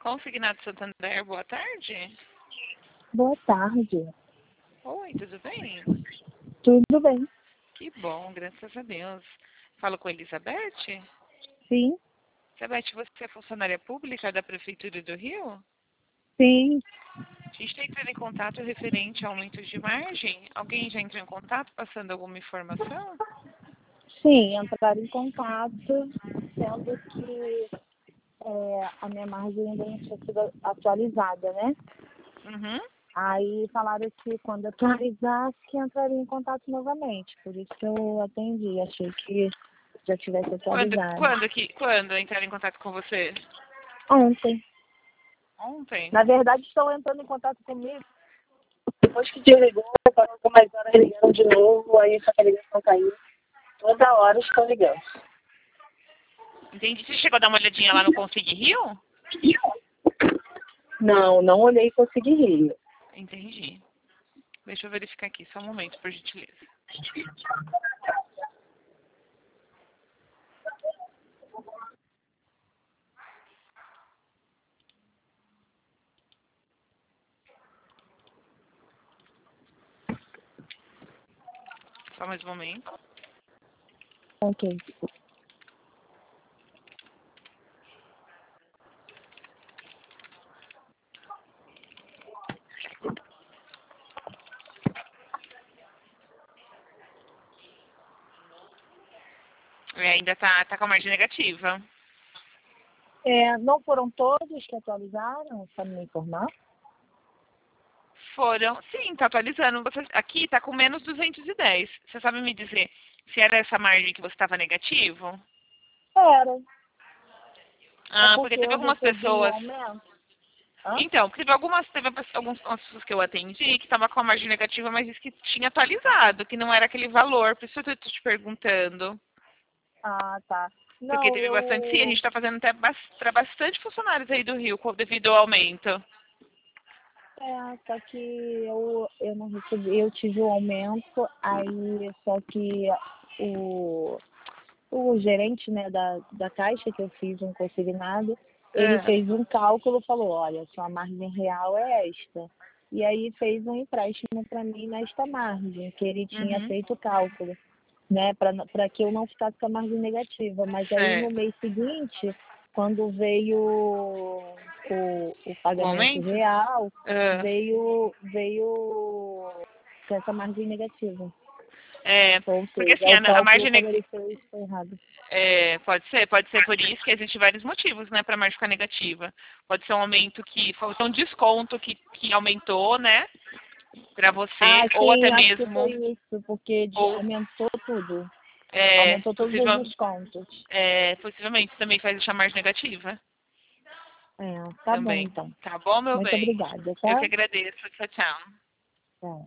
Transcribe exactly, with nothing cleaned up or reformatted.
Consignado Santander, boa tarde. Boa tarde. Oi, tudo bem? Tudo bem? Que bom, graças a Deus. Falo com a Elizabeth? Sim, Elizabeth, você é funcionária pública da Prefeitura do Rio? sim, A gente está entrando em contato referente a aumento de margem. Alguém já entrou em contato passando alguma informação? sim. Entraram em contato, sendo que é, a minha margem ainda não tinha sido atualizada, né? Uhum. Aí falaram que quando atualizasse, que entraria em contato novamente. Por isso que eu atendi. Achei que já tivesse Quando, atualizado. quando, que, quando entraram em contato com você? Ontem. Ontem. Na verdade, estão entrando em contato comigo. Depois que desligou, falou que mais horas ligaram de novo, aí só que a ligação caiu. Toda hora estou ligando. Entendi. Você chegou a dar uma olhadinha lá no Consegui Rio? Não, não olhei e consegui rir. Entendi. Deixa eu verificar aqui, só um momento, por gentileza. Só mais um momento. Ok. É, ainda tá, tá com a margem negativa. É, não foram todos que atualizaram, para me informar? Foram, sim, tá atualizando. Você, aqui tá com menos duzentos e dez. Você sabe me dizer se era essa margem que você estava negativo? Era. É Ah, porque porque teve eu algumas recebi um pessoas. aumento. Hã? Então, porque teve algumas, teve algumas pessoas que eu atendi que tava com a margem negativa, mas disse que tinha atualizado, que não era aquele valor. Por isso eu tô te perguntando. Ah, tá. Porque Não, teve bastante, sim, a gente eu. está fazendo até para bastante funcionários aí do Rio co- devido ao aumento. É, só que eu, eu não recebi, eu tive um aumento, aí só que o, o gerente, né, da, da caixa que eu fiz um consignado, ele Ah, fez um cálculo e falou, olha, sua margem real é esta. E aí fez um empréstimo para mim nesta margem, que ele tinha uhum, feito o cálculo, né, para que eu não ficasse com a margem negativa. Mas aí no certo. mês seguinte, quando veio o, o O pagamento aumento? real, Ah, veio, veio com essa margem negativa. é, Ou porque seja, assim, o a, a cálculo margem como neg- ele fez foi errado. é, pode ser, pode ser por isso que existem vários motivos, né, para a margem ficar negativa. Pode ser um aumento que, pode ser um desconto que, que aumentou, né, para Ah, você, ou até sim, acho que foi mesmo, isso, porque de- ou aumentou tudo. é, Aumentou todos os possível, descontos. é, possivelmente também faz deixar a margem negativa. É, tá bom Também. então. Tá bom, meu Muito bem? obrigada, Eu tá? que agradeço. Tchau, tchau. É.